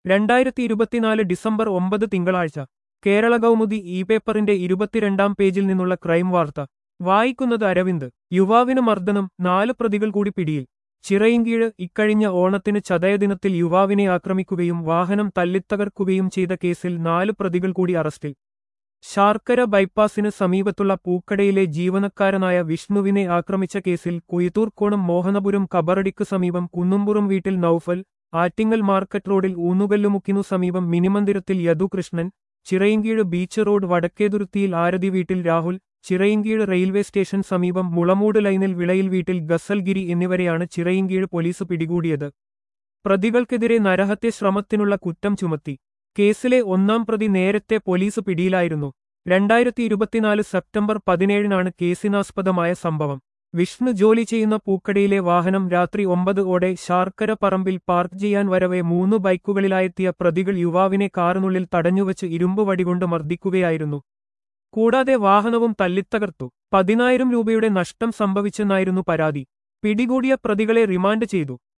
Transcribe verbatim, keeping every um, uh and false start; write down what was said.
രണ്ടായിരത്തി ഇരുപത്തിനാല് ഡിസംബർ ഒമ്പത് തിങ്കളാഴ്ച കേരള കൗമുദി ഇ പേപ്പറിന്റെ ഇരുപത്തിരണ്ടാം പേജിൽ നിന്നുള്ള ക്രൈം വാർത്ത വായിക്കുന്നത് അരവിന്ദ്. യുവാവിന് മർദ്ദനം, നാല് പ്രതികൾ കൂടി പിടിയിൽ. ചിറയിൻകീഴ് ഇക്കഴിഞ്ഞ ഓണത്തിന് ചതയദിനത്തിൽ യുവാവിനെ ആക്രമിക്കുകയും വാഹനം തല്ലിത്തകർക്കുകയും ചെയ്ത കേസിൽ നാല് പ്രതികൾ കൂടി അറസ്റ്റിൽ. ശാർക്കര ബൈപ്പാസിന് സമീപത്തുള്ള പൂക്കടയിലെ ജീവനക്കാരനായ വിഷ്ണുവിനെ ആക്രമിച്ച കേസിൽ കുയത്തൂർക്കോണം മോഹനപുരം കബറടിക്ക് സമീപം കുന്നുംപുറം വീട്ടിൽ നൌഫൽ, ആറ്റിങ്ങൽ മാർക്കറ്റ് റോഡിൽ ഊന്നുകല്ലുമുക്കിനു സമീപം മിനിമന്ദിരത്തിൽ യദുകൃഷ്ണൻ, ചിറയിൻകീഴ് ബീച്ച് റോഡ് വടക്കേതുരുത്തിയിൽ ആരതി വീട്ടിൽ രാഹുൽ, ചിറയിൻകീഴ് റെയിൽവേ സ്റ്റേഷൻ സമീപം മുളമൂട് ലൈനിൽ വിളയിൽ വീട്ടിൽ ഗസൽഗിരി എന്നിവരെയാണ് ചിറയിൻകീഴ് പോലീസ് പിടികൂടിയത്. പ്രതികൾക്കെതിരെ നരഹത്യ ശ്രമത്തിനുള്ള കുറ്റം ചുമത്തി. കേസിലെ ഒന്നാം പ്രതി നേരത്തെ പോലീസ് പിടിയിലായിരുന്നു. രണ്ടായിരത്തി ഇരുപത്തിനാല് സെപ്റ്റംബർ പതിനേഴിനാണ് കേസിനാസ്പദമായ സംഭവം. വിഷ്ണു ജോലി ചെയ്യുന്ന പൂക്കടയിലെ വാഹനം രാത്രി ഒമ്പത് ഓടെ ശാർക്കര പറമ്പിൽ പാർക്ക് ചെയ്യാൻ വരവെ മൂന്ന് ബൈക്കുകളിലായെത്തിയ പ്രതികൾ യുവാവിനെ കാറിനുള്ളിൽ തടഞ്ഞുവച്ച് ഇരുമ്പ് വടികൊണ്ട് മർദ്ദിക്കുകയായിരുന്നു. കൂടാതെ വാഹനവും തല്ലിത്തകർത്തു. പതിനായിരം രൂപയുടെ നഷ്ടം സംഭവിച്ചെന്നായിരുന്നു പരാതി. പിടികൂടിയ പ്രതികളെ റിമാൻഡ് ചെയ്തു.